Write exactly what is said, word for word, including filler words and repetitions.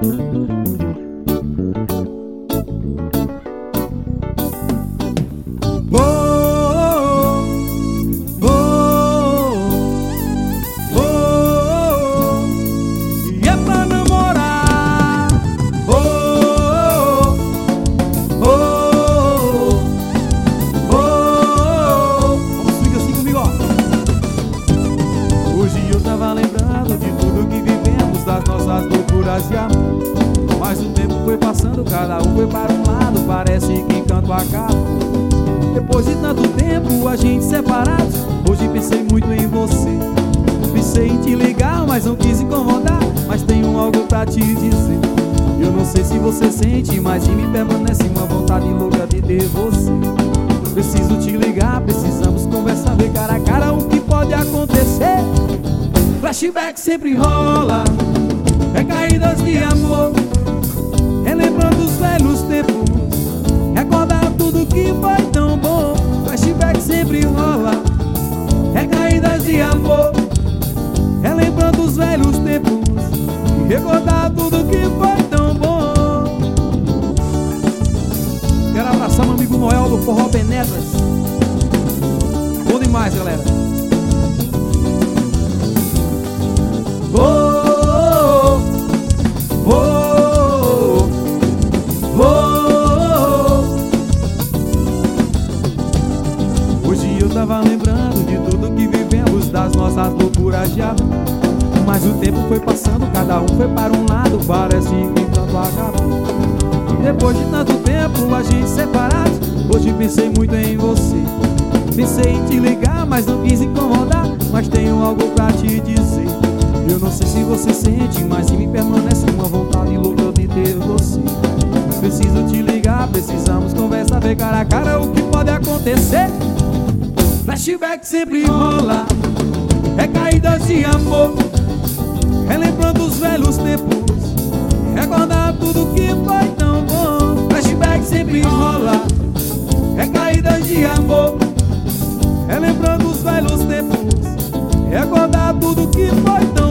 De amor. Mas o tempo foi passando, cada um foi para um lado, parece que encanto acabou. Depois de tanto tempo a gente separados, hoje pensei muito em você. Pensei em te ligar, mas não quis incomodar, mas tenho algo pra te dizer. Eu não sei se você sente, mas em mim permanece uma vontade louca de ter você. Preciso te ligar, precisamos conversar, ver cara a cara o que pode acontecer. Flashback sempre rola, recaídas de amor, relembrando os velhos tempos, recordar tudo que foi tão bom. Flashback sempre rola, recaídas de amor, relembrando os velhos tempos, e recordar tudo que foi tão bom. Quero abraçar meu amigo Noel do Forró Penetras. Bom demais, galera. Oh! Tava lembrando de tudo que vivemos, das nossas loucuras de amor. Mas o tempo foi passando, cada um foi para um lado, parece que tanto acabou. Depois de tanto tempo a gente separado, hoje pensei muito em você. Pensei em te ligar, mas não quis incomodar, mas tenho algo pra te dizer. Eu não sei se você sente, mas em mim permanece uma vontade louca de ter você. Preciso te ligar, precisamos conversar, ver cara a cara o que pode acontecer. Flashback sempre rola, recaídas de amor, relembrando os velhos tempos, recordar tudo que foi tão bom. Flashback sempre rola, recaídas de amor, relembrando os velhos tempos, recordar tudo que foi tão bom.